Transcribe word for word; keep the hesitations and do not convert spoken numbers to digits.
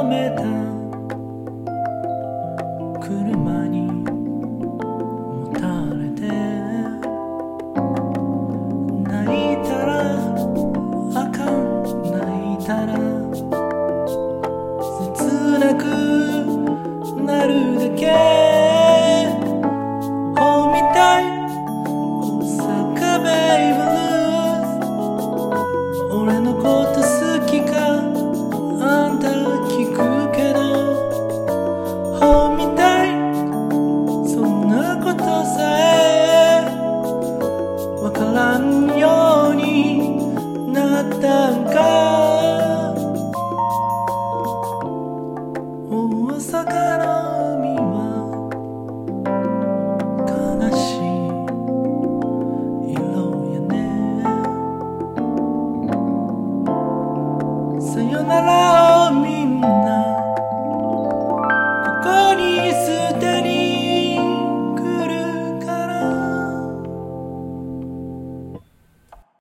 めた車にもたれて泣いたらあかん泣いたら切なくなるだけほみたい大阪ベイブルース俺のこと好きかあんた聞くけどほみたいそんなことさえわからんようになったんか大阪の